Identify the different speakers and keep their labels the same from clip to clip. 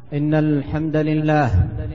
Speaker 1: إن الحمد لله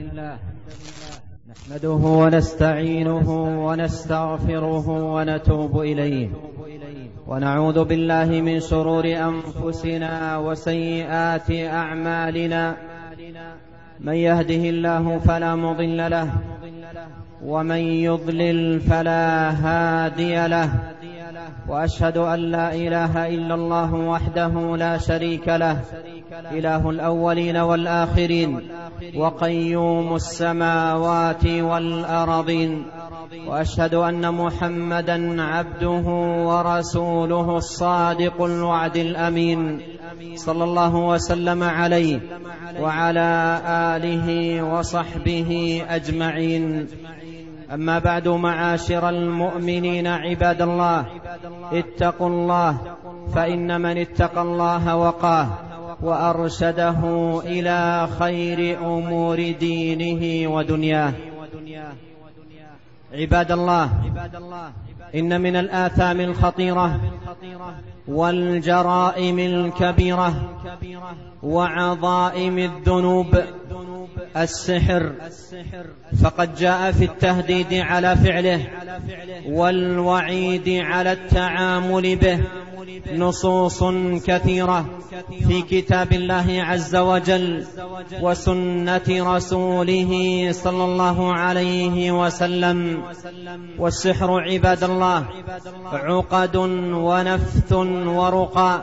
Speaker 1: نحمده ونستعينه ونستغفره ونتوب إليه، ونعوذ بالله من شرور أنفسنا وسيئات أعمالنا. من يهده الله فلا مضل له، ومن يضلل فلا هادي له، وأشهد أن لا إله إلا الله وحده لا شريك له، إله الأولين والآخرين، وقيوم السماوات والأرضين. وأشهد أن محمدا عبده ورسوله الصادق الوعد الأمين، صلى الله وسلم عليه وعلى آله وصحبه أجمعين. أما بعد، معاشر المؤمنين عباد الله، اتقوا الله، فإن من اتقى الله وقاه وأرشده إلى خير أمور دينه ودنياه. عباد الله، إن من الآثام الخطيرة والجرائم الكبيرة وعظائم الذنوب السحر، فقد جاء في التهديد على فعله والوعيد على التعامل به نصوص كثيرة في كتاب الله عز وجل وسنة رسوله صلى الله عليه وسلم. والسحر عباد الله عقد ونفث ورقى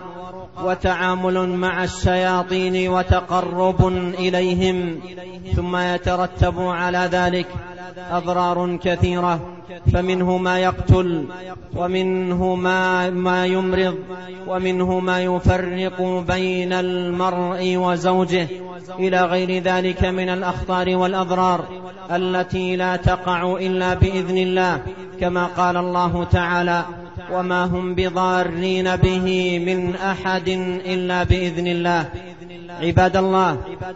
Speaker 1: وتعامل مع الشياطين وتقرب إليهم، ثم يترتب على ذلك أضرار كثيرة، فمنه ما يقتل، ومنه ما يمرض، ومنه ما يفرق بين المرء وزوجه، إلى غير ذلك من الأخطار والأضرار التي لا تقع إلا بإذن الله، كما قال الله تعالى: وما هم بضارين به من أحد إلا بإذن الله. عباد الله،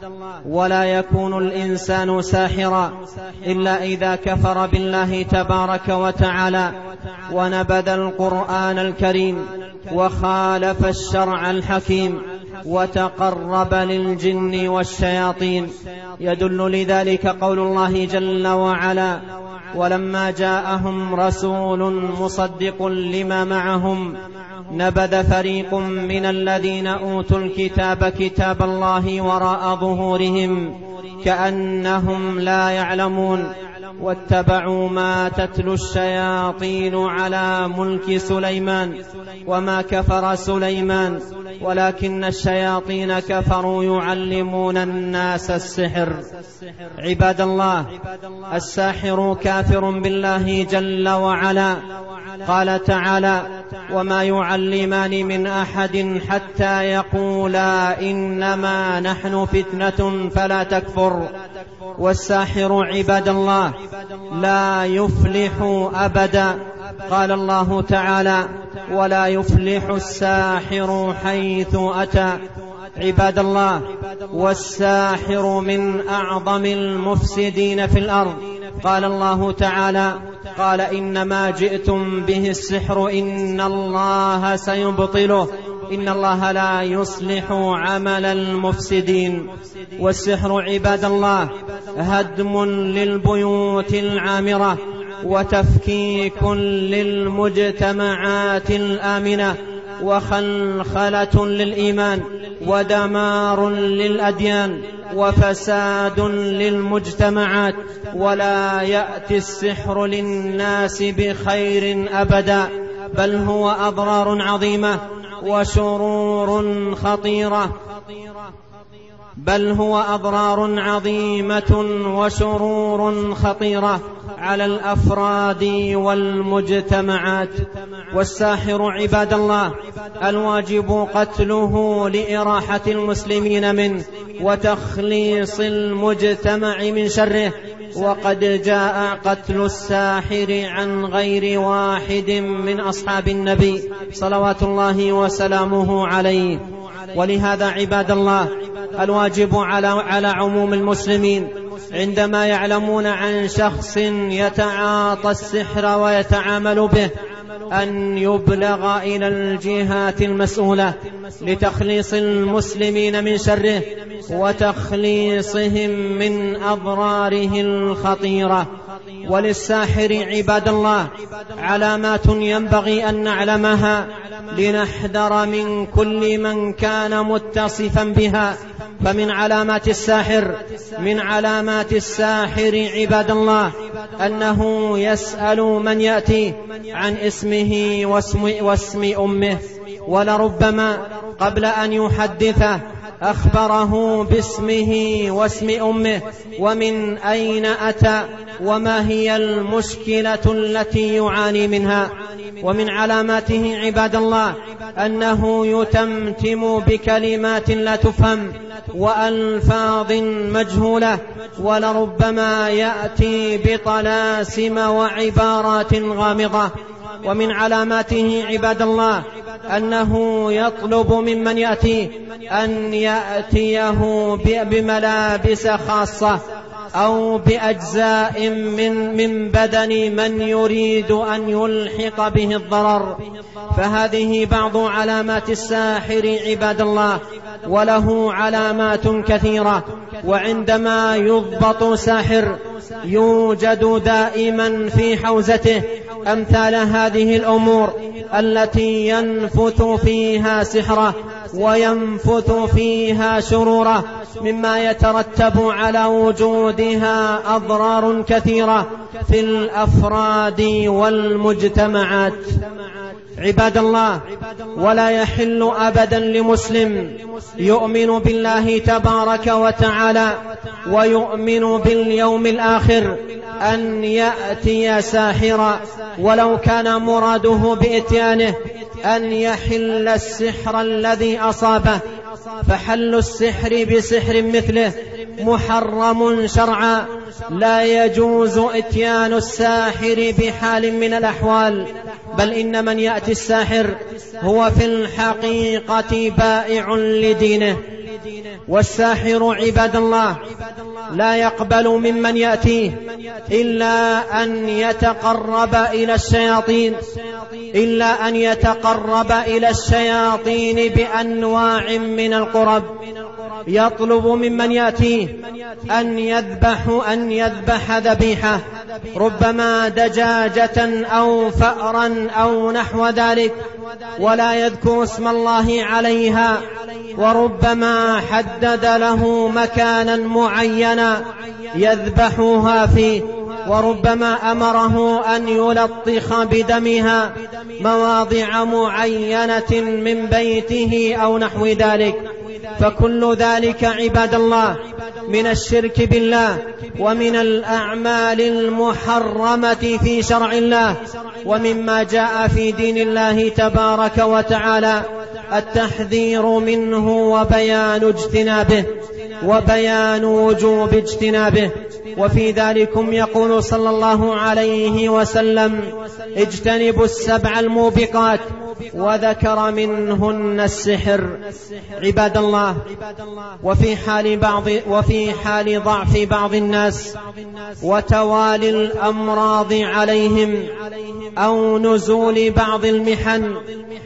Speaker 1: ولا يكون الإنسان ساحرا إلا إذا كفر بالله تبارك وتعالى ونبذ القرآن الكريم وخالف الشرع الحكيم وتقرب للجن والشياطين. يدل لذلك قول الله جل وعلا: ولما جاءهم رسول مصدق لما معهم نبذ فريق من الذين أوتوا الكتاب كتاب الله وراء ظهورهم كأنهم لا يعلمون، واتبعوا ما تتلو الشياطين على ملك سليمان وما كفر سليمان ولكن الشياطين كفروا يعلمون الناس السحر. عباد الله، الساحر كافر بالله جل وعلا. قال تعالى: وما يعلمان من أحد حتى يقولا إنما نحن فتنة فلا تكفر. والساحر عباد الله لا يفلح أبدا. قال الله تعالى: ولا يفلح الساحر حيث أتى. عباد الله، والساحر من أعظم المفسدين في الأرض. قال الله تعالى: قال إنما جئتم به السحر إن الله سيبطله إن الله لا يصلح عمل المفسدين. والسحر عباد الله هدم للبيوت العامرة وتفكيك للمجتمعات الآمنة وخلخلة للإيمان ودمار للأديان وفساد للمجتمعات، ولا يأتي السحر للناس بخير أبدا، بل هو أضرار عظيمة وشرور خطيرة وشرور خطيرة على الأفراد والمجتمعات. والساحر عباد الله الواجب قتله لإراحة المسلمين منه وتخليص المجتمع من شره. وقد جاء قتل الساحر عن غير واحد من أصحاب النبي صلوات الله وسلامه عليه. ولهذا عباد الله الواجب على عموم المسلمين عندما يعلمون عن شخص يتعاطى السحر ويتعامل به أن يبلغ إلى الجهات المسؤولة لتخليص المسلمين من شره وتخليصهم من أضراره الخطيرة. وللساحر عباد الله علامات ينبغي أن نعلمها لنحذر من كل من كان متصفا بها. فمن علامات الساحر عباد الله أنه يسأل من يأتي عن اسمه واسم أمه، ولربما قبل أن يحدثه أخبره باسمه واسم أمه ومن أين أتى وما هي المشكلة التي يعاني منها. ومن علاماته عباد الله أنه يتمتم بكلمات لا تفهم وألفاظ مجهولة، ولربما يأتي بطلاسم وعبارات غامضة. ومن علاماته عباد الله أنه يطلب ممن يأتي أن يأتيه بملابس خاصة أو بأجزاء من بدن من يريد أن يلحق به الضرر. فهذه بعض علامات الساحر عباد الله، وله علامات كثيرة. وعندما يضبط ساحر يوجد دائما في حوزته أمثال هذه الأمور التي ينفث فيها سحره وينفث فيها شروره، مما يترتب على وجودها أضرار كثيرة في الأفراد والمجتمعات. عباد الله، ولا يحل أبدا لمسلم يؤمن بالله تبارك وتعالى ويؤمن باليوم الآخر أن يأتي ساحرا ولو كان مراده بإتيانه أن يحل السحر الذي أصابه. فحل السحر بسحر مثله محرم شرعا، لا يجوز إتيان الساحر بحال من الأحوال، بل إن من يأتي الساحر هو في الحقيقة بائع لدينه. والساحر عباد الله لا يقبل ممن يأتيه إلا أن يتقرب إلى الشياطين بأنواع من القرب. يطلب ممن يأتيه أن يذبح ذبيحة، ربما دجاجة أو فأرا أو نحو ذلك، ولا يذكر اسم الله عليها، وربما حدد له مكانا معينا يذبحها فيه، وربما أمره أن يلطخ بدمها مواضع معينة من بيته أو نحو ذلك. فكل ذلك عباد الله من الشرك بالله ومن الأعمال المحرمة في شرع الله، ومما جاء في دين الله تبارك وتعالى التحذير منه وبيان وجوب اجتنابه. وفي ذلكم يقول صلى الله عليه وسلم: اجتنبوا السبع الموبقات، وذكر منهن السحر. عباد الله، وفي حال ضعف بعض الناس وتوالي الأمراض عليهم أو نزول بعض المحن،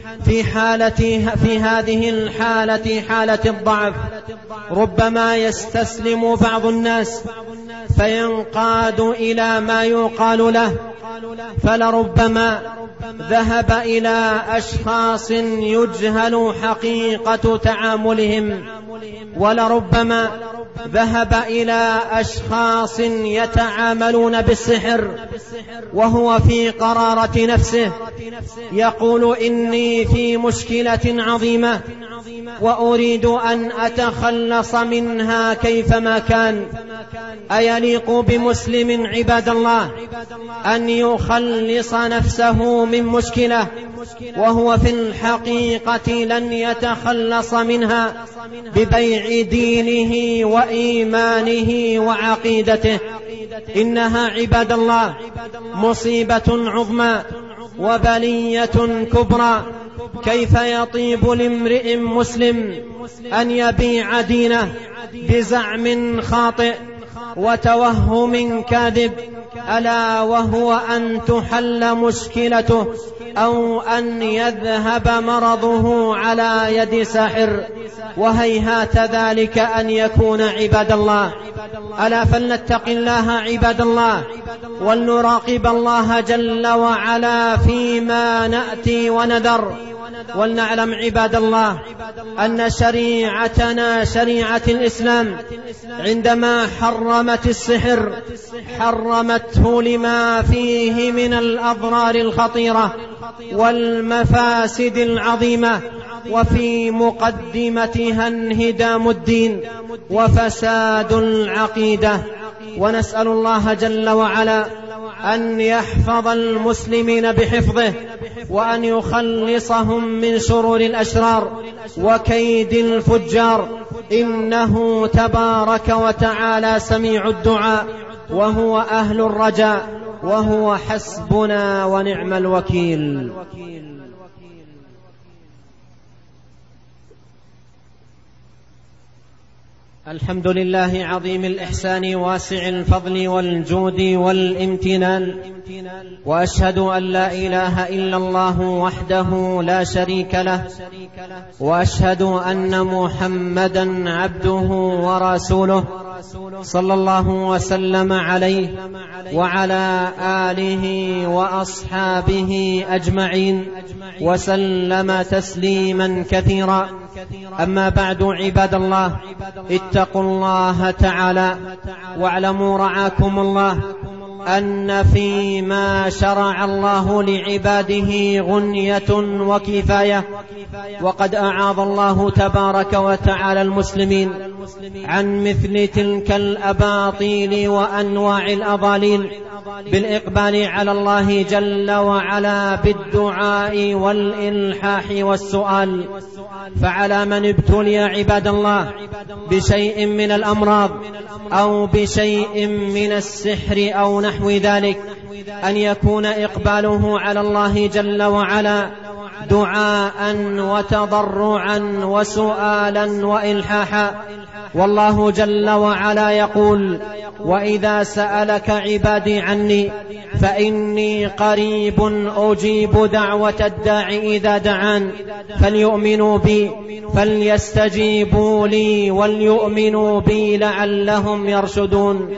Speaker 1: في هذه الحالة حالة الضعف ربما يستسلم بعض الناس فينقاد إلى ما يقال له، فلربما ذهب إلى أشخاص يجهل حقيقة تعاملهم، ولربما ذهب إلى أشخاص يتعاملون بالسحر وهو في قرارة نفسه يقول: إني في مشكلة عظيمة وأريد أن أتخلص منها كيفما كان. أيليق بمسلم عباد الله أن يخلص نفسه من مشكلة وهو في الحقيقة لن يتخلص منها ببيع دينه وإيمانه وعقيدته؟ إنها عباد الله مصيبة عظمى وبلية كبرى. كيف يطيب لامرئ مسلم أن يبيع دينه بزعم خاطئ وتوهم كاذب، ألا وهو أن تحل مشكلته أو أن يذهب مرضه على يد ساحر، وهيهات ذلك أن يكون عباد الله. ألا فلنتق الله عباد الله، ولنراقب الله جل وعلا فيما نأتي ونذر. ولنعلم عباد الله أن شريعتنا شريعة الإسلام عندما حرمت السحر حرمته لما فيه من الأضرار الخطيرة والمفاسد العظيمة، وفي مقدمتها انهدام الدين وفساد العقيدة. ونسأل الله جل وعلا أن يحفظ المسلمين بحفظه، وأن يخلصهم من شرور الأشرار وكيد الفجار، إنه تبارك وتعالى سميع الدعاء، وهو أهل الرجاء، وهو حسبنا ونعم الوكيل. الحمد لله عظيم الإحسان واسع الفضل والجود والامتنان، وأشهد أن لا إله إلا الله وحده لا شريك له، وأشهد أن محمدا عبده ورسوله صلى الله وسلم عليه وعلى آله وأصحابه أجمعين وسلم تسليما كثيرا. أما بعد عباد الله، اتقوا الله تعالى واعلموا رعاكم الله أن فيما شرع الله لعباده غنية وكفاية، وقد أعاذ الله تبارك وتعالى المسلمين عن مثل تلك الأباطيل وأنواع الأضاليل بالإقبال على الله جل وعلا بالدعاء والإلحاح والسؤال. فعلى من ابتلي عباد الله بشيء من الأمراض أو بشيء من السحر أو نحو ذلك أن يكون إقباله على الله جل وعلا دعاء وتضرعا وسؤالا وإلحاحا. والله جل وعلا يقول: وإذا سألك عبادي عني فإني قريب أجيب دعوة الداع إذا دعان فليؤمنوا بي فليستجيبوا لي وليؤمنوا بي لعلهم يرشدون.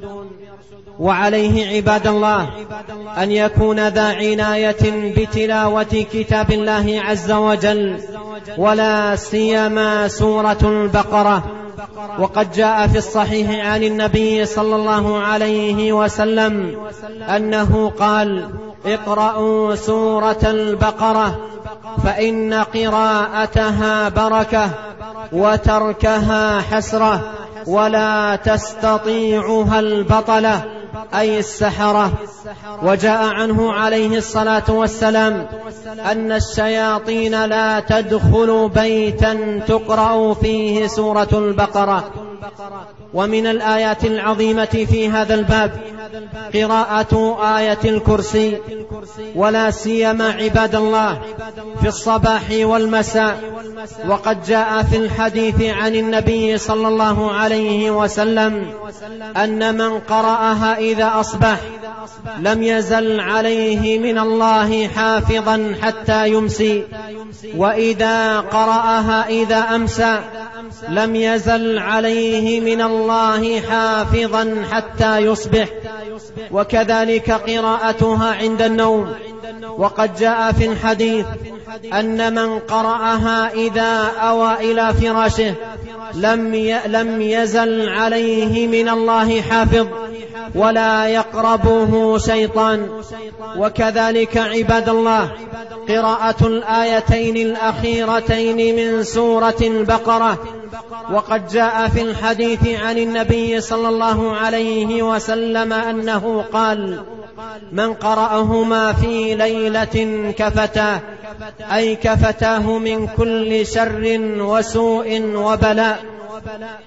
Speaker 1: وعليه عباد الله أن يكون ذا عناية بتلاوة كتاب الله عز وجل، ولا سيما سورة البقرة. وقد جاء في الصحيح عن النبي صلى الله عليه وسلم أنه قال: اقرأوا سورة البقرة فإن قراءتها بركة وتركها حسرة ولا تستطيعها البطلة أي السحرة. وجاء عنه عليه الصلاة والسلام أن الشياطين لا تدخل بيتا تقرأ فيه سورة البقرة. ومن الآيات العظيمة في هذا الباب قراءة آية الكرسي، ولا سيما عباد الله في الصباح والمساء. وقد جاء في الحديث عن النبي صلى الله عليه وسلم أن من قرأها إذا أصبح لم يزل عليه من الله حافظا حتى يمسي، وإذا قرأها إذا أمسى لم يزل عليه من الله حافظا حتى يصبح، وكذلك قراءتها عند النوم. وقد جاء في الحديث أن من قرأها إذا أوى إلى فراشه لم يزل عليه من الله حافظ ولا يقربه شيطان. وكذلك عباد الله قراءة الآيتين الأخيرتين من سورة البقرة. وقد جاء في الحديث عن النبي صلى الله عليه وسلم أنه قال: من قرأهما في ليلة كفتاه، أي كفتاه من كل شر وسوء وبلاء.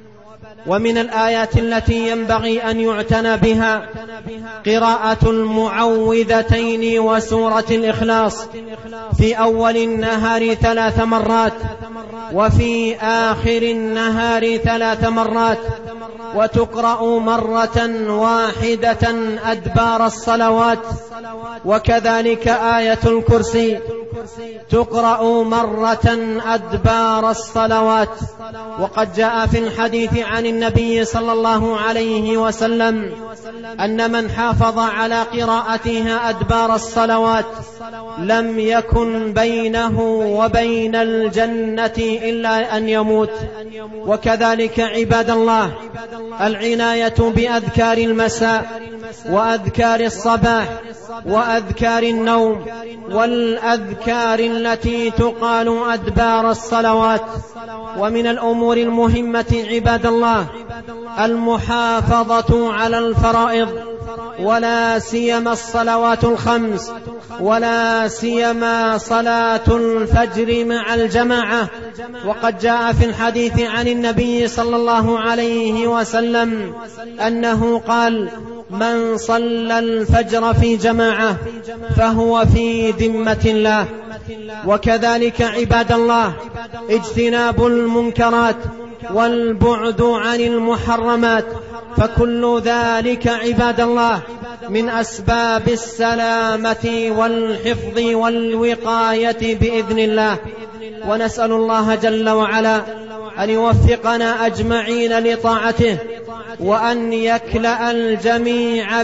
Speaker 1: ومن الآيات التي ينبغي أن يعتنى بها قراءة المعوذتين وسورة الإخلاص في أول النهار 3 مرات وفي آخر النهار 3 مرات، وتقرأ مرة واحدة أدبار الصلوات، وكذلك آية الكرسي تقرأ مرة أدبار الصلوات. وقد جاء في الحديث عن النبي صلى الله عليه وسلم أن من حافظ على قراءتها أدبار الصلوات لم يكن بينه وبين الجنة إلا أن يموت. وكذلك عباد الله العناية بأذكار المساء وأذكار الصباح وأذكار النوم والأذكار التي تقال أدبار الصلوات. ومن الأمور المهمة عباد الله المحافظة على الفرائض، ولا سيما الصلوات الخمس، ولا سيما صلاة الفجر مع الجماعة. وقد جاء في الحديث عن النبي صلى الله عليه وسلم أنه قال: من صلى الفجر في جماعة فهو في ذمة الله. وكذلك عباد الله اجتناب المنكرات والبعد عن المحرمات، فكل ذلك عباد الله من أسباب السلامة والحفظ والوقاية بإذن الله. ونسأل الله جل وعلا أن يوفقنا أجمعين لطاعته، وأن يكلأ الجميع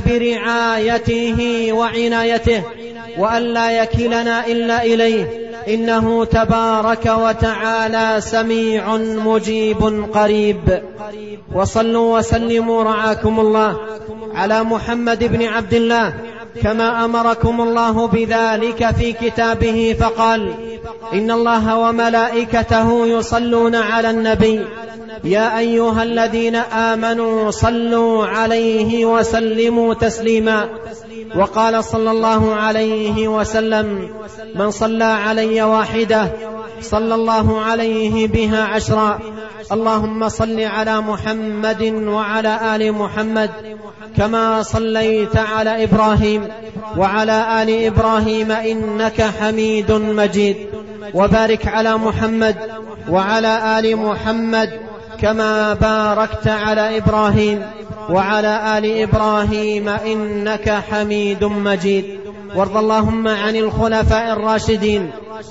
Speaker 1: برعايته وعنايته، وأن لا يكلنا إلا إليه، إنه تبارك وتعالى سميع مجيب قريب. وصلوا وسلموا رعاكم الله على محمد بن عبد الله كما أمركم الله بذلك في كتابه، فقال: إن الله وملائكته يصلون على النبي يا أيها الذين آمنوا صلوا عليه وسلموا تسليما. وقال صلى الله عليه وسلم: من صلى علي واحدة صلى الله عليه بها 10. اللهم صل على محمد وعلى آل محمد كما صليت على إبراهيم وعلى آل إبراهيم إنك حميد مجيد، وبارك على محمد وعلى آل محمد كما باركت على إبراهيم وعلى آل إبراهيم إنك حميد مجيد. وارض اللهم عن الخلفاء الراشدين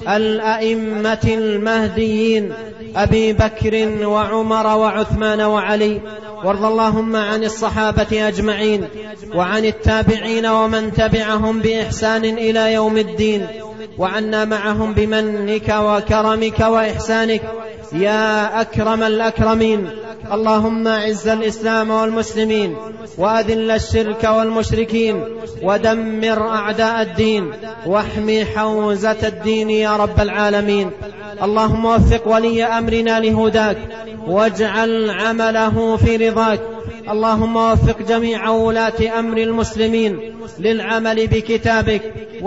Speaker 1: الأئمة المهديين أبي بكر وعمر وعثمان وعلي. وارض اللهم عن الصحابة أجمعين وعن التابعين ومن تبعهم بإحسان إلى يوم الدين، وعنا معهم بمنك وكرمك وإحسانك يا أكرم الأكرمين. اللهم أعز الإسلام والمسلمين، وأذل الشرك والمشركين، ودمر أعداء الدين، واحمي حوزة الدين يا رب العالمين. اللهم وفق ولي أمرنا لهداك، واجعل عمله في رضاك. اللهم وفق جميع ولاة أمر المسلمين للعمل بكتابك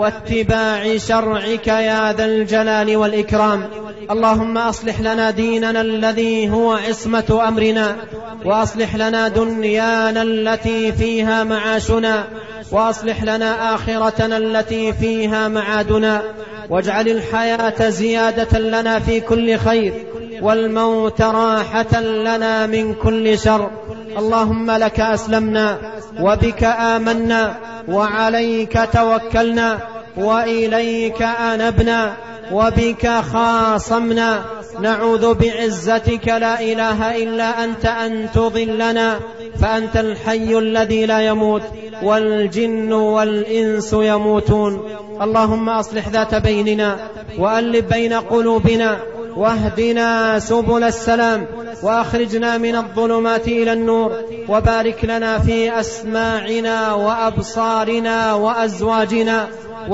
Speaker 1: واتباع شرعك يا ذا الجلال والإكرام. اللهم أصلح لنا ديننا الذي هو عصمة أمرنا، وأصلح لنا دنيانا التي فيها معاشنا، وأصلح لنا آخرتنا التي فيها معادنا، واجعل الحياة زيادة لنا في كل خير، والموت راحة لنا من كل شر. اللهم لك أسلمنا، وبك آمنا، وعليك توكلنا، وإليك أنبنا، وبك خاصمنا. نعوذ بعزتك لا إله إلا أنت أن تضلنا، فأنت الحي الذي لا يموت، والجن والإنس يموتون. اللهم أصلح ذات بيننا، وألف بين قلوبنا، واهدنا سبل السلام، وأخرجنا من الظلمات إلى النور، وبارك لنا في أسماعنا وأبصارنا وأزواجنا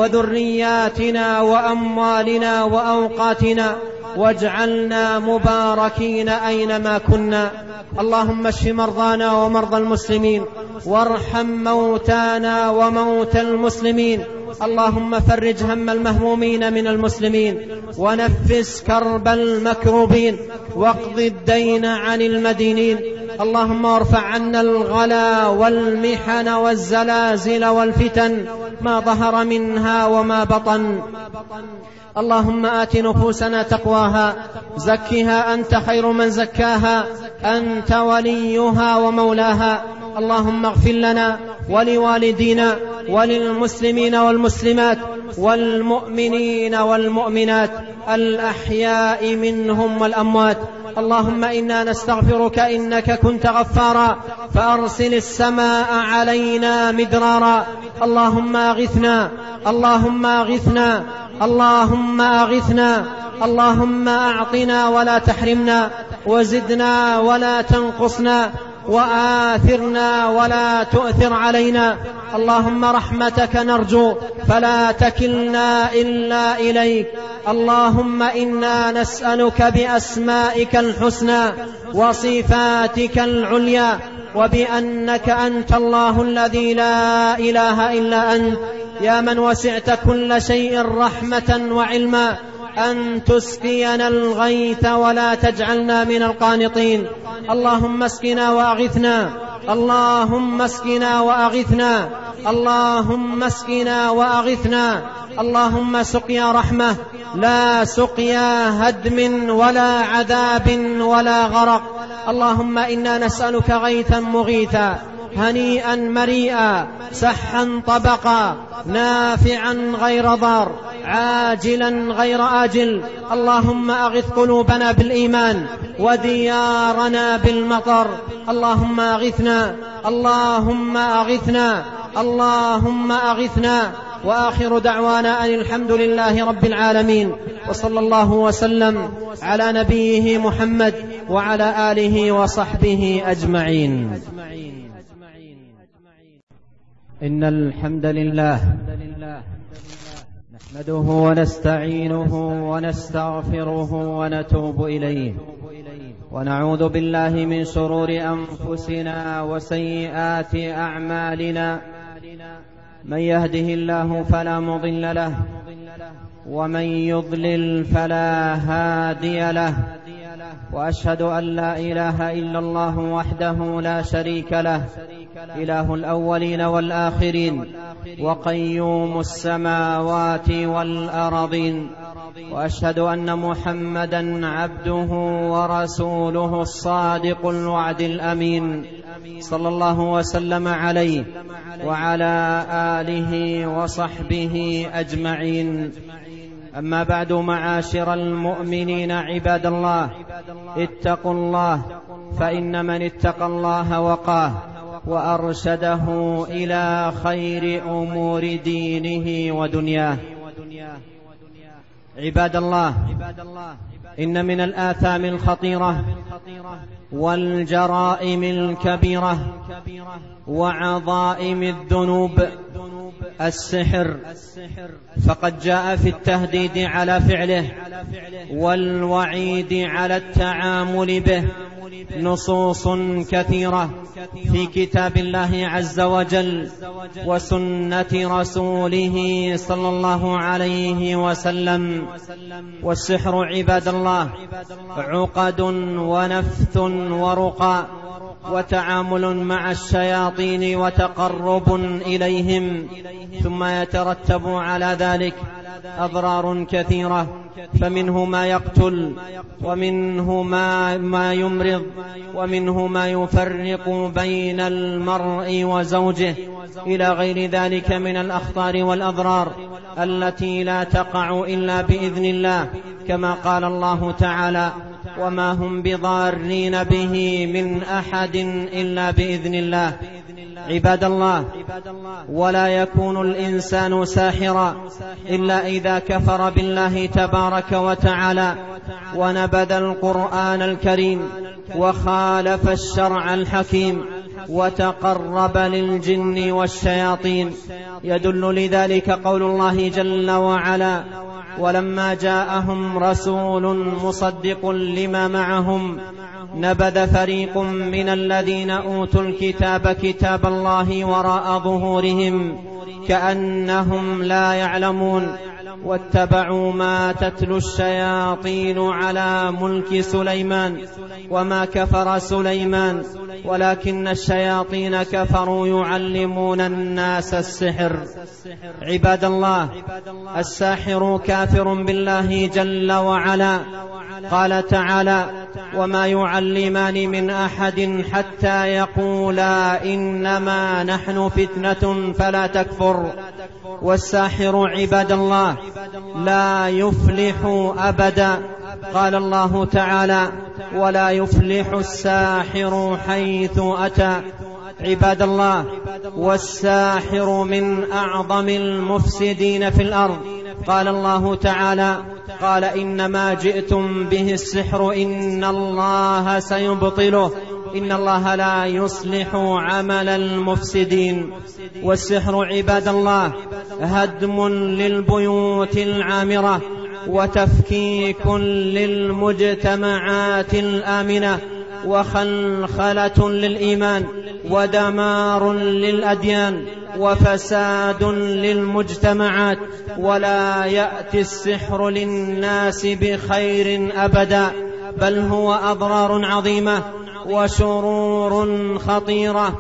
Speaker 1: وذرياتنا وأموالنا وأوقاتنا، واجعلنا مباركين أينما كنا. اللهم اشف مرضانا ومرضى المسلمين، وارحم موتانا وموتى المسلمين. اللهم فرج هم المهمومين من المسلمين، ونفس كرب المكروبين، واقض الدين عن المدينين. اللهم ارفع عنا الغلا والمحن والزلازل والفتن ما ظهر منها وما بطن. اللهم آت نفوسنا تقواها، زكها أنت خير من زكاها، أنت وليها ومولاها. اللهم اغفر لنا ولوالدينا وللمسلمين والمسلمات والمؤمنين والمؤمنات الأحياء منهم والأموات. اللهم إنا نستغفرك إنك كنت غفارا فأرسل السماء علينا مدرارا. اللهم أغثنا، اللهم أغثنا، اللهم أغثنا، اللهم أعطنا ولا تحرمنا، وزدنا ولا تنقصنا، وآثرنا ولا تؤثر علينا. اللهم رحمتك نرجو فلا تكلنا إلا إليك. اللهم إنا نسألك بأسمائك الحسنى وصفاتك العليا وبأنك أنت الله الذي لا إله إلا أنت، يا من وسعت كل شيء رحمة وعلما، أن تسقينا الغيث ولا تجعلنا من القانطين. اللهم اسقنا وأغثنا، اللهم اسقنا وأغثنا، اللهم اسقنا وأغثنا. اللهم سقيا رحمة لا سقيا هدم ولا عذاب ولا غرق. اللهم إنا نسألك غيثا مغيثا هنيئا مريئا سحا طبقا نافعا غير ضار عاجلا غير آجل. اللهم أغث قلوبنا بالإيمان وديارنا بالمطر. اللهم أغثنا، اللهم أغثنا، اللهم أغثنا. وآخر دعوانا أن الحمد لله رب العالمين، وصلى الله وسلم على نبيه محمد وعلى آله وصحبه أجمعين. إن الحمد لله نحمده ونستعينه ونستغفره ونتوب إليه، ونعوذ بالله من شرور أنفسنا وسيئات أعمالنا. من يهده الله فلا مضل له، ومن يضلل فلا هادي له. وأشهد أن لا إله إلا الله وحده لا شريك له، إله الأولين والآخرين وقيوم السماوات والأرضين. وأشهد أن محمدا عبده ورسوله الصادق الوعد الأمين، صلى الله وسلم عليه وعلى آله وصحبه أجمعين. أما بعد، معاشر المؤمنين عباد الله، اتقوا الله، فإن من اتقى الله وقاه وأرشده إلى خير أمور دينه ودنياه. عباد الله، إن من الآثام الخطيرة والجرائم الكبيرة وعظائم الذنوب السحر، فقد جاء في التهديد على فعله والوعيد على التعامل به نصوص كثيرة في كتاب الله عز وجل وسنة رسوله صلى الله عليه وسلم. والسحر عباد الله عقد ونفث ورقى وتعامل مع الشياطين وتقرب إليهم، ثم يترتب على ذلك أضرار كثيرة، فمنه ما يقتل، ومنه ما يمرض، ومنه ما يفرق بين المرء وزوجه، إلى غير ذلك من الأخطار والأضرار التي لا تقع إلا بإذن الله، كما قال الله تعالى: وما هم بضارين به من أحد إلا بإذن الله. عباد الله، ولا يكون الإنسان ساحرا إلا إذا كفر بالله تبارك وتعالى ونبذ القرآن الكريم وخالف الشرع الحكيم وتقرب للجن والشياطين. يدل لذلك قول الله جل وعلا: ولما جاءهم رسول مصدق لما معهم نبذ فريق من الذين أوتوا الكتاب كتاب الله وراء ظهورهم كأنهم لا يعلمون واتبعوا ما تتلو الشياطين على ملك سليمان وما كفر سليمان ولكن الشياطين كفروا يعلمون الناس السحر. عباد الله، الساحر كافر بالله جل وعلا. قال تعالى: وما يعلمان من أحد حتى يقولا إنما نحن فتنة فلا تكفر. والساحر عباد الله لا يفلح أبدا. قال الله تعالى: ولا يفلح الساحر حيث أتى. عباد الله، والساحر من أعظم المفسدين في الأرض. قال الله تعالى: قال إنما جئتم به السحر إن الله سيبطله إن الله لا يصلح عمل المفسدين. والسحر عباد الله هدم للبيوت العامرة، وتفكيك للمجتمعات الآمنة، وخلخلة للإيمان، ودمار للأديان، وفساد للمجتمعات. ولا يأتي السحر للناس بخير أبدا، بل هو أضرار عظيمة وشرور خطيرة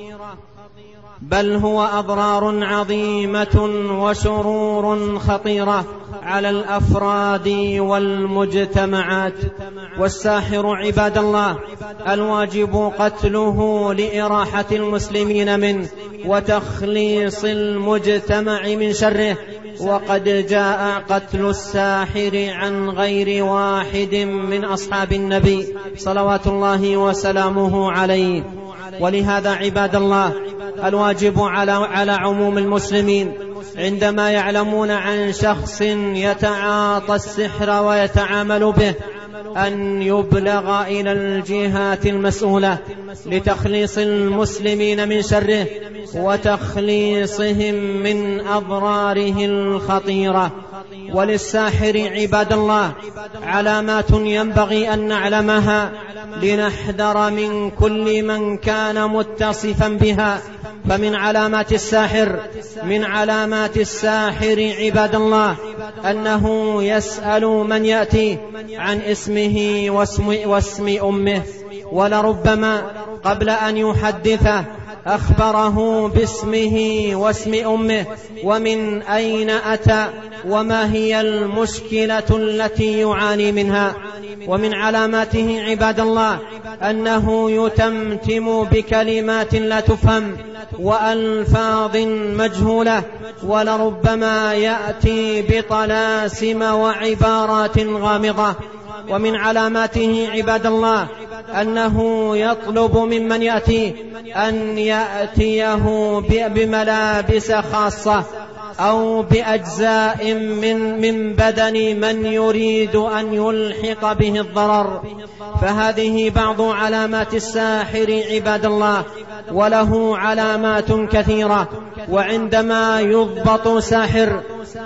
Speaker 1: وشرور خطيرة على الأفراد والمجتمعات. والساحر عباد الله الواجب قتله لإراحة المسلمين منه وتخليص المجتمع من شره. وقد جاء قتل الساحر عن غير واحد من أصحاب النبي صلوات الله وسلامه عليه. ولهذا عباد الله الواجب على عموم المسلمين عندما يعلمون عن شخص يتعاطى السحر ويتعامل به أن يبلغ إلى الجهات المسؤولة لتخليص المسلمين من شره وتخليصهم من أضراره الخطيرة. وللساحر عباد الله علامات ينبغي أن نعلمها لنحذر من كل من كان متصفا بها. فمن علامات الساحر عباد الله أنه يسأل من يأتي عن اسمه واسم أمه، ولربما قبل أن يحدثه أخبره باسمه واسم أمه ومن أين أتى وما هي المشكلة التي يعاني منها. ومن علاماته عباد الله أنه يتمتم بكلمات لا تفهم وألفاظ مجهولة، ولربما يأتي بطلاسم وعبارات غامضة. ومن علاماته عباد الله أنه يطلب ممن يأتي أن يأتيه بملابس خاصة أو بأجزاء من بدن من يريد أن يلحق به الضرر. فهذه بعض علامات الساحر عباد الله، وله علامات كثيرة. وعندما يضبط ساحر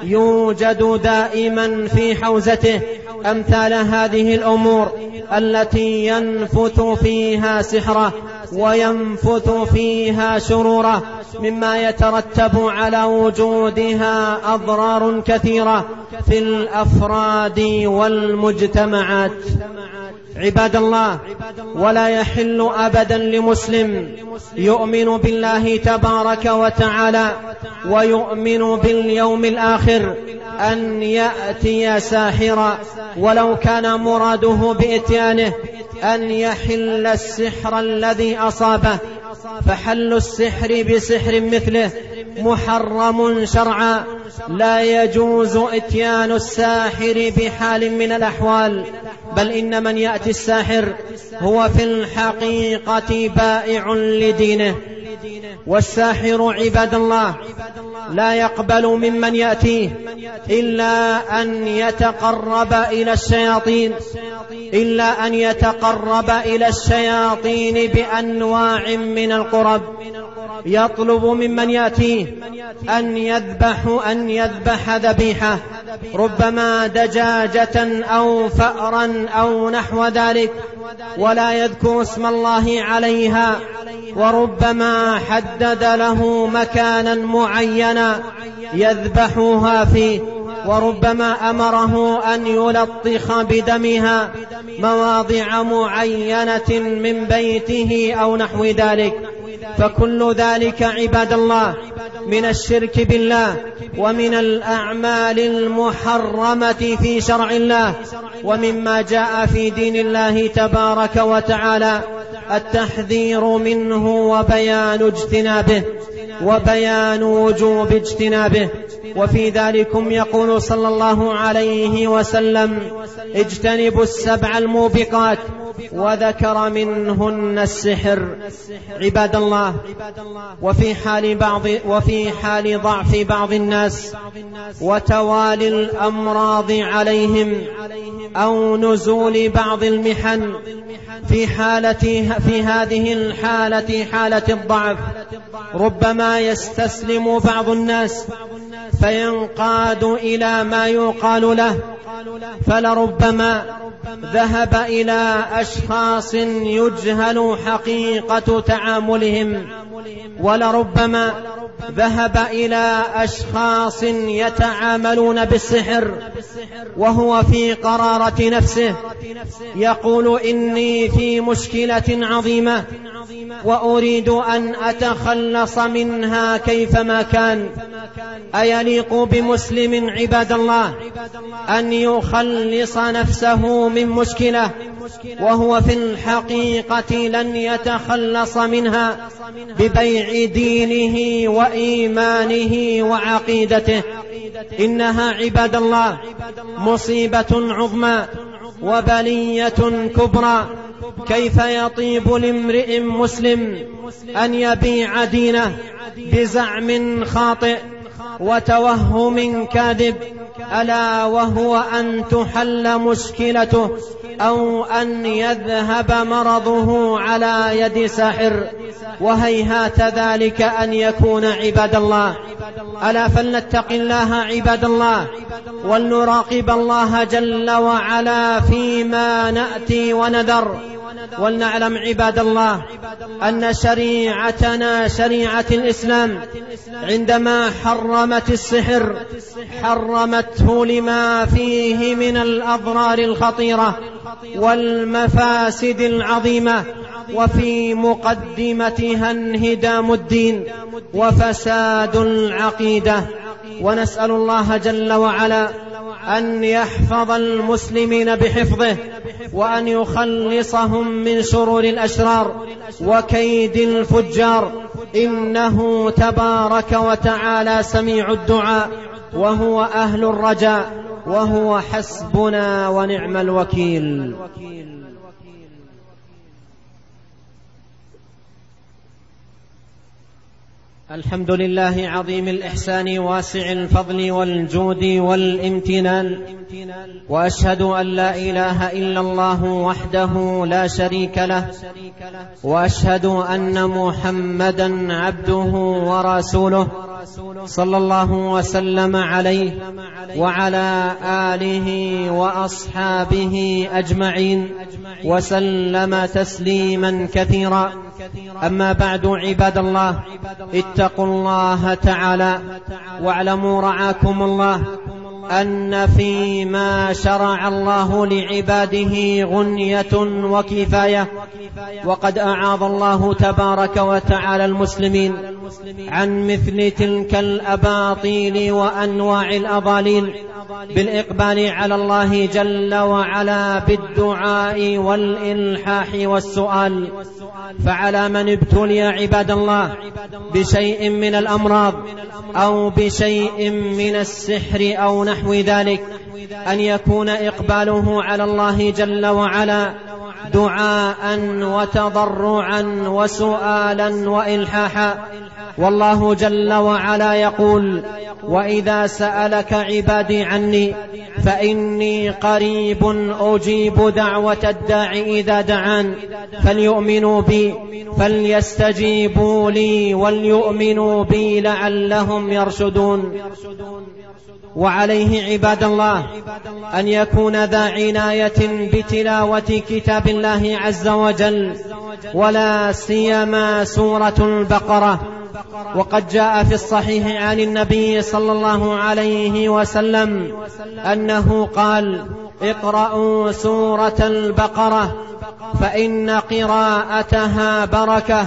Speaker 1: يوجد دائما في حوزته أمثال هذه الأمور التي ينفث فيها سحره وينفث فيها شروره، مما يترتب على وجودها أضرار كثيرة في الأفراد والمجتمعات. عباد الله، ولا يحل أبدا لمسلم يؤمن بالله تبارك وتعالى ويؤمن باليوم الآخر أن يأتي ساحرا ولو كان مراده بإتيانه أن يحل السحر الذي أصابه. فحل السحر بسحر مثله محرم شرعا، لا يجوز إتيان الساحر بحال من الأحوال، بل إن من يأتي الساحر هو في الحقيقة بائع لدينه. والساحر عباد الله لا يقبل ممن يأتيه إلا أن يتقرب إلى الشياطين بأنواع من القرب. يطلب ممن يأتيه أن يذبح ذبيحة، ربما دجاجة أو فأرا أو نحو ذلك، ولا يذكر اسم الله عليها، وربما حدد له مكانا معينا يذبحها فيه، وربما أمره أن يلطخ بدمها مواضع معينة من بيته أو نحو ذلك. فكل ذلك عباد الله من الشرك بالله ومن الأعمال المحرمة في شرع الله، ومما جاء في دين الله تبارك وتعالى التحذير منه وبيان وجوب اجتنابه. وفي ذلكم يقول صلى الله عليه وسلم: اجتنبوا السبع الموبقات، وذكر منهن السحر. عباد الله، وفي حال ضعف بعض الناس وتوالي الأمراض عليهم أو نزول بعض المحن، في هذه الحالة، حالة الضعف، ربما يستسلم بعض الناس فينقاد إلى ما يقال له، فلربما ذهب إلى أشخاص يجهل حقيقة تعاملهم، ولربما ذهب إلى أشخاص يتعاملون بالسحر وهو في قرارة نفسه يقول: إني في مشكلة عظيمة وأريد أن أتخلص منها كيفما كان. أيليق بمسلم عباد الله أن يخلص نفسه من مشكلة وهو في الحقيقة لن يتخلص منها ببيع دينه وإيمانه وعقيدته؟ إنها عباد الله مصيبة عظمى وبلية كبرى. كيف يطيب لامرئ مسلم أن يبيع دينه بزعم خاطئ وتوهم كاذب، ألا وهو أن تحل مشكلته أو أن يذهب مرضه على يد ساحر؟ وهيهات ذلك أن يكون عباد الله. ألا فلنتق الله عباد الله، ولنراقب الله جل وعلا فيما نأتي ونذر. ولنعلم عباد الله أن شريعتنا شريعة الإسلام عندما حرمت السحر حرمته لما فيه من الأضرار الخطيرة والمفاسد العظيمة، وفي مقدمتها انهدام الدين وفساد العقيدة. ونسأل الله جل وعلا أن يحفظ المسلمين بحفظه، وأن يخلصهم من شرور الأشرار وكيد الفجار، إنه تبارك وتعالى سميع الدعاء وهو أهل الرجاء، وهو حسبنا ونعم الوكيل. الحمد لله عظيم الإحسان واسع الفضل والجود والامتنان، وأشهد أن لا إله إلا الله وحده لا شريك له، وأشهد أن محمدا عبده ورسوله صلى الله وسلم عليه وعلى آله وأصحابه أجمعين وسلم تسليما كثيرا. أما بعد عباد الله، اتقوا الله تعالى واعلموا رعاكم الله أن فيما شرع الله لعباده غنية وكفاية، وقد أعاذ الله تبارك وتعالى المسلمين عن مثل تلك الأباطيل وأنواع الأضاليل بالإقبال على الله جل وعلا بالدعاء والإلحاح والسؤال. فعلى من ابتلي عباد الله بشيء من الأمراض أو بشيء من السحر أو نحو ذلك أن يكون إقباله على الله جل وعلا دعاء وتضرعا وسؤالا وإلحاحا. والله جل وعلا يقول: وإذا سألك عبادي عني فإني قريب أجيب دعوة الداع إذا دعان فليؤمنوا بي فليستجيبوا لي وليؤمنوا بي لعلهم يرشدون. وعليه عباد الله أن يكون ذا عناية بتلاوة كتاب الله عز وجل، ولا سيما سورة البقرة، وقد جاء في الصحيح عن النبي صلى الله عليه وسلم أنه قال: اقرأوا سورة البقرة فإن قراءتها بركة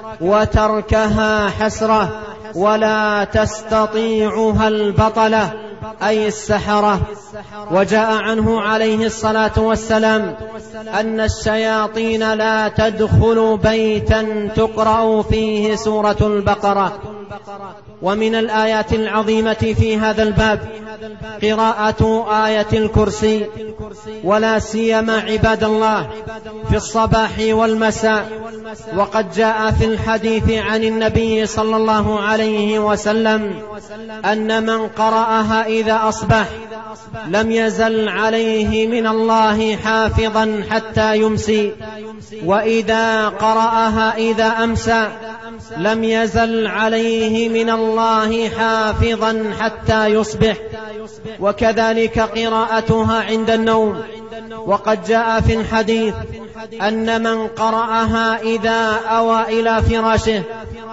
Speaker 1: وتركها حسرة ولا تستطيعها البطلة أي السحرة. وجاء عنه عليه الصلاة والسلام أن الشياطين لا تدخل بيتا تقرأ فيه سورة البقرة. ومن الآيات العظيمة في هذا الباب قراءة آية الكرسي، ولا سيما عباد الله في الصباح والمساء. وقد جاء في الحديث عن النبي صلى الله عليه وسلم أن من قرأها إذا أصبح لم يزل عليه من الله حافظا حتى يمسي، وإذا قرأها إذا أمسى لم يزل عليه من الله حافظا حتى يصبح، وكذلك قراءتها عند النوم. وقد جاء في الحديث أن من قرأها إذا أوى إلى فراشه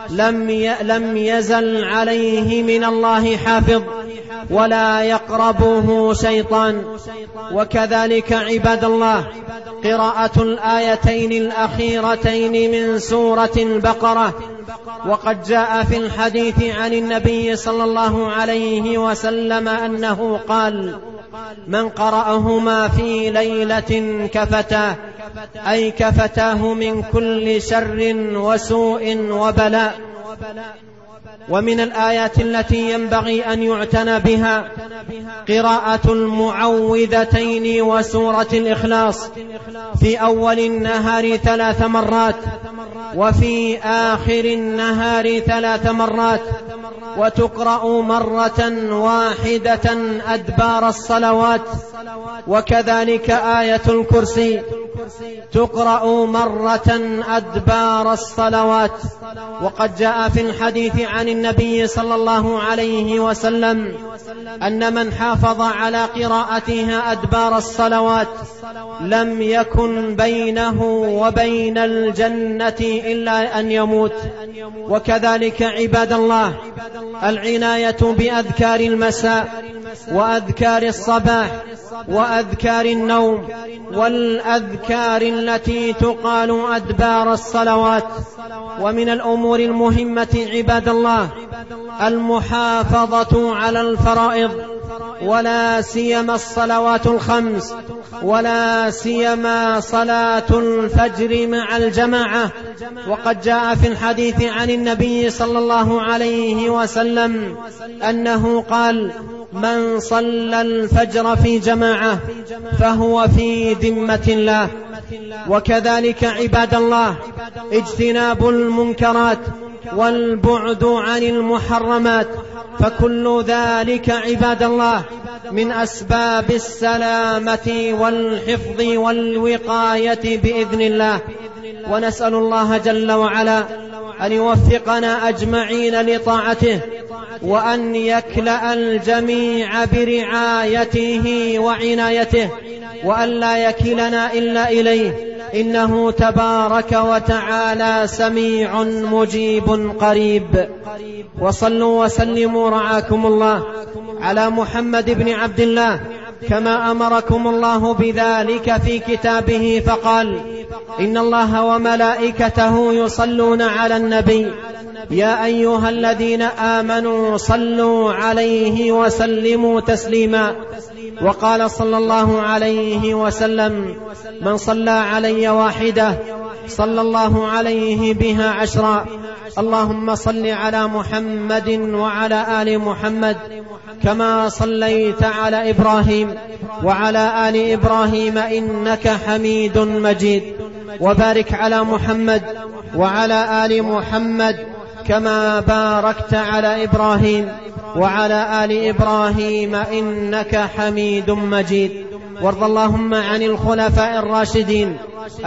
Speaker 1: لم يزل عليه من الله حافظ ولا يقربه شيطان. وكذلك عباد الله قراءة الآيتين الأخيرتين من سورة البقرة. وقد جاء في الحديث عن النبي صلى الله عليه وسلم أنه قال: من قرأهما في ليلة كفتاه، أي كفتاه من كل شر وسوء وبلاء. ومن الآيات التي ينبغي أن يعتنى بها قراءة المعوذتين وسورة الإخلاص في أول النهار 3 مرات وفي آخر النهار 3 مرات، وتقرأ مرة واحدة أدبار الصلوات. وكذلك آية الكرسي تقرأ مرة أدبار الصلوات. وقد جاء في الحديث عن النبي صلى الله عليه وسلم أن من حافظ على قراءتها أدبار الصلوات لم يكن بينه وبين الجنة إلا أن يموت. وكذلك عباد الله العناية بأذكار المساء وأذكار الصباح وأذكار النوم والأذكار التي تقال أدبار الصلوات. ومن الأمور المهمة عباد الله المحافظة على الفرائض، ولا سيما الصلوات الخمس، ولا سيما صلاة الفجر مع الجماعة. وقد جاء في الحديث عن النبي صلى الله عليه وسلم أنه قال: من صلى الفجر في جماعة فهو في ذمة الله. وكذلك عباد الله اجتناب المنكرات والبعد عن المحرمات، فكل ذلك عباد الله من أسباب السلامة والحفظ والوقاية بإذن الله. ونسأل الله جل وعلا أن يوفقنا أجمعين لطاعته، وأن يكلأ الجميع برعايته وعنايته، وأن لا يكلنا إلا إليه، إنه تبارك وتعالى سميع مجيب قريب. وصلوا وسلموا رعاكم الله على محمد بن عبد الله كما أمركم الله بذلك في كتابه، فقال: إن الله وملائكته يصلون على النبي يا أيها الذين آمنوا صلوا عليه وسلموا تسليما. وقال صلى الله عليه وسلم: من صلى علي واحدة صلى الله عليه بها 10. اللهم صل على محمد وعلى آل محمد كما صليت على إبراهيم وعلى آل إبراهيم إنك حميد مجيد. وبارك على محمد وعلى آل محمد كما باركت على إبراهيم وعلى آل إبراهيم إنك حميد مجيد. وارض اللهم عن الخلفاء الراشدين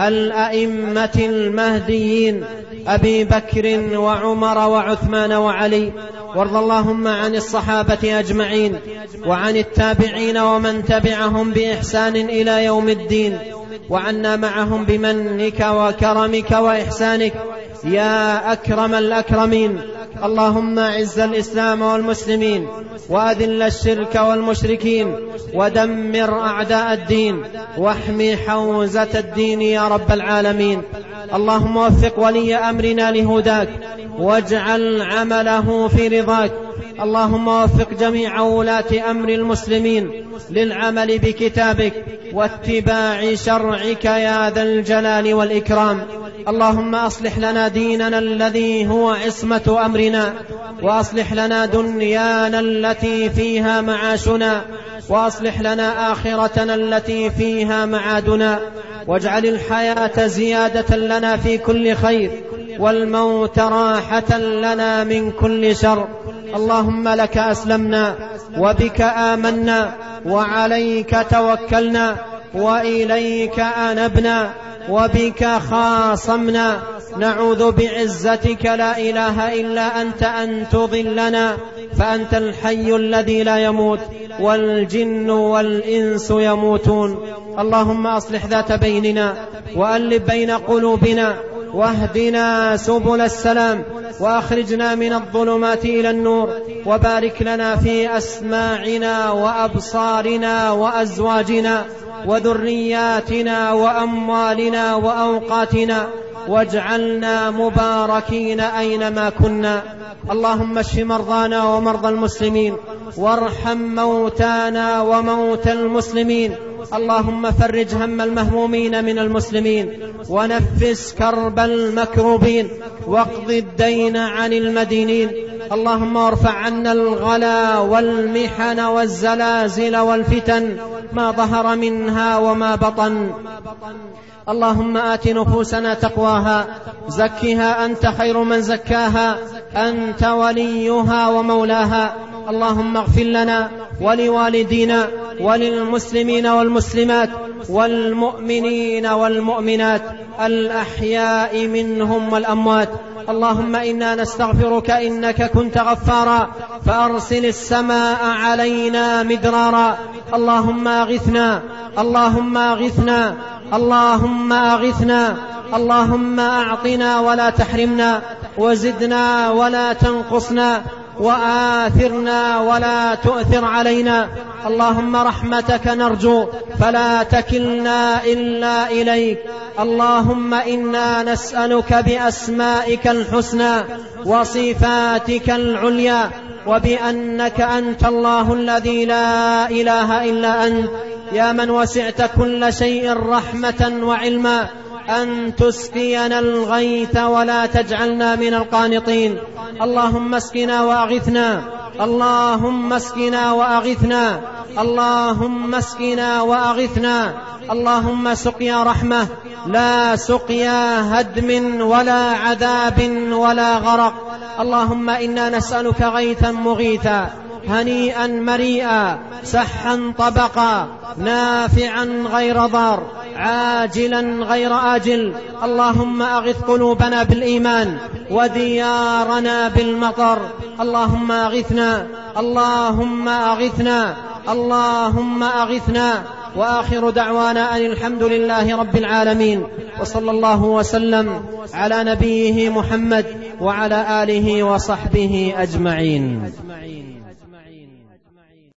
Speaker 1: الأئمة المهديين أبي بكر وعمر وعثمان وعلي. وارض اللهم عن الصحابة أجمعين وعن التابعين ومن تبعهم بإحسان إلى يوم الدين، وعنا معهم بمنك وكرمك وإحسانك يا أكرم الأكرمين. اللهم أعز الإسلام والمسلمين وأذل الشرك والمشركين ودمر أعداء الدين واحمي حوزة الدين يا رب العالمين. اللهم وفق ولي أمرنا لهداك واجعل عمله في رضاك. اللهم وفق جميع ولاة أمر المسلمين للعمل بكتابك واتباع شرعك يا ذا الجلال والإكرام. اللهم أصلح لنا ديننا الذي هو عصمة أمرنا، وأصلح لنا دنيانا التي فيها معاشنا، وأصلح لنا آخرتنا التي فيها معادنا، واجعل الحياة زيادة لنا في كل خير والموت راحة لنا من كل شر. اللهم لك أسلمنا وبك آمنا وعليك توكلنا وإليك أنبنا وبك خاصمنا. نعوذ بعزتك لا إله إلا أنت أن تضلنا، فأنت الحي الذي لا يموت والجن والإنس يموتون. اللهم أصلح ذات بيننا وألف بين قلوبنا واهدنا سبل السلام وأخرجنا من الظلمات إلى النور، وبارك لنا في أسماعنا وأبصارنا وأزواجنا وذرياتنا وأموالنا وأوقاتنا، واجعلنا مباركين أينما كنا. اللهم اشف مرضانا ومرضى المسلمين وارحم موتانا وموتى المسلمين. اللهم فرج هم المهمومين من المسلمين ونفس كرب المكروبين واقض الدين عن المدينين. اللهم ارفع عنا الغلا والمحن والزلازل والفتن ما ظهر منها وما بطن. اللهم آت نفوسنا تقواها زكها أنت خير من زكاها أنت وليها ومولاها. اللهم اغفر لنا ولوالدينا وللمسلمين والمسلمات والمؤمنين والمؤمنات الأحياء منهم والأموات. اللهم إنا نستغفرك إنك كنت غفارا فأرسل السماء علينا مدرارا. اللهم أغثنا اللهم أغثنا اللهم أغثنا. اللهم أعطنا ولا تحرمنا وزدنا ولا تنقصنا وآثرنا ولا تؤثر علينا. اللهم رحمتك نرجو فلا تكلنا إلا إليك. اللهم إنا نسألك بأسمائك الحسنى وصفاتك العليا وبأنك أنت الله الذي لا إله إلا أنت يا من وسعت كل شيء رحمة وعلما أن تسقينا الغيث ولا تجعلنا من القانطين. اللهم اسقنا وأغثنا اللهم اسقنا وأغثنا اللهم اسقنا وأغثنا. اللهم سقيا رحمة لا سقيا هدم ولا عذاب ولا غرق. اللهم إنا نسألك غيثا مغيثا هنيئا مريئا سحا طبقا نافعا غير ضار عاجلا غير آجل. اللهم أغث قلوبنا بالإيمان وديارنا بالمطر. اللهم أغثنا اللهم أغثنا اللهم أغثنا. وآخر دعوانا أن الحمد لله رب العالمين، وصلى الله وسلم على نبيه محمد وعلى آله وصحبه أجمعين.